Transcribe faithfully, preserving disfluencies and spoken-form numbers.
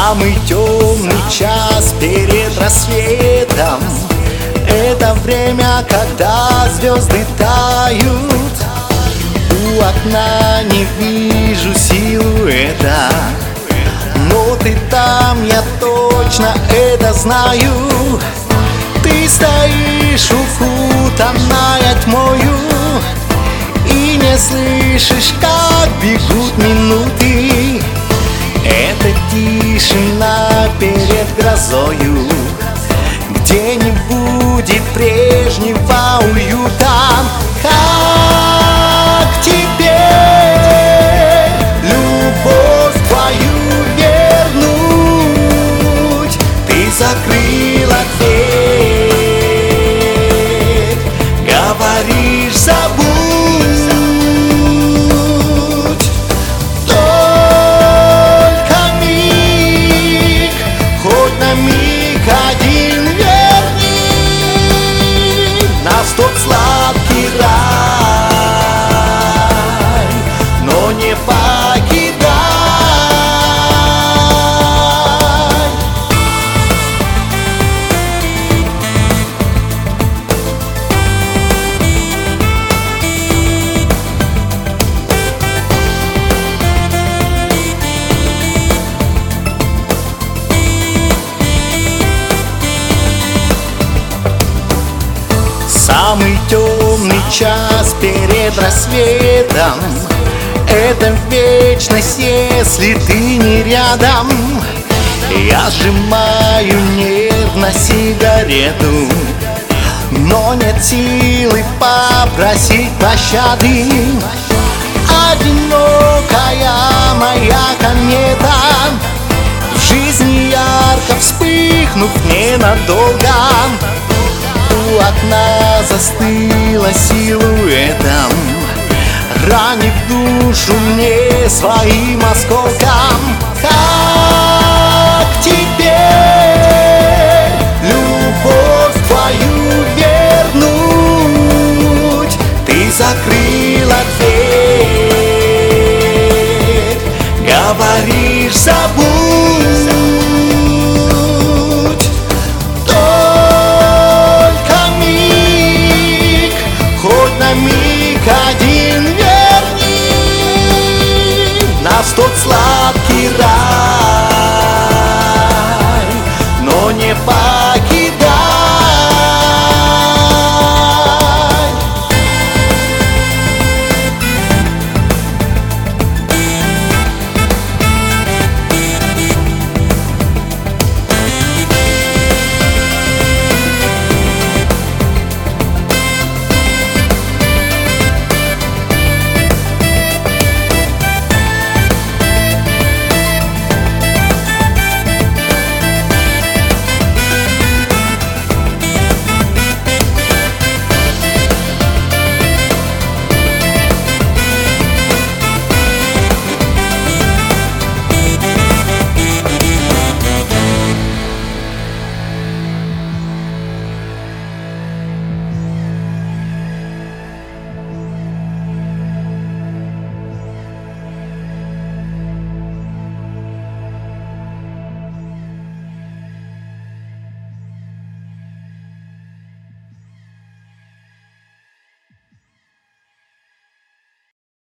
Самый темный час перед рассветом — это время, когда звезды тают. У окна не вижу силуэта, но ты там, я точно это знаю. Ты стоишь укутанная тьмою и не слышишь, как бегут минуты. Это тишина перед грозою, где не будет прежнего уюта. Как теперь любовь твою вернуть? Ты закрыла дверь, говоришь, забудь. Миг один верни нас в тот сладкий рай, но не покидай. Самый темный час перед рассветом — это вечность, если ты не рядом. Я сжимаю нервно сигарету, но нет силы попросить пощады. Одинокая моя комета, в жизни ярко вспыхнув ненадолго, у окна застыла силуэтом, ранив душу мне своим осколком. Как теперь